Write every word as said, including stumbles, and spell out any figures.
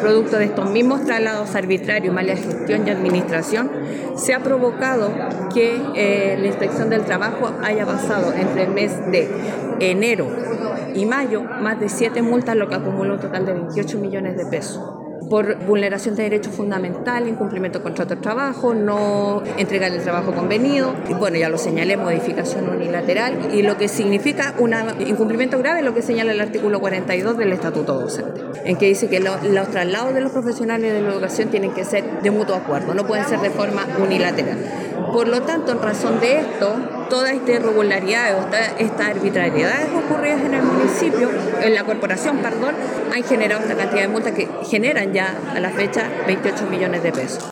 producto de estos mismos traslados arbitrarios, mala gestión y administración, se ha provocado que eh, la Inspección del Trabajo haya pasado entre el mes de enero y mayo más de siete multas, lo que acumula un total de veintiocho millones de pesos. Por vulneración de derechos fundamentales, incumplimiento de contrato de trabajo, no entregar el trabajo convenido, y bueno, ya lo señalé, modificación unilateral, y lo que significa un incumplimiento grave, lo que señala el artículo cuarenta y dos del Estatuto Docente, en que dice que lo, los traslados de los profesionales de la educación tienen que ser de mutuo acuerdo, no pueden ser de forma unilateral. Por lo tanto, en razón de esto, toda esta irregularidad o estas arbitrariedades ocurridas en el municipio, en la corporación, perdón, han generado esta cantidad de multas que generan ya a la fecha veintiocho millones de pesos.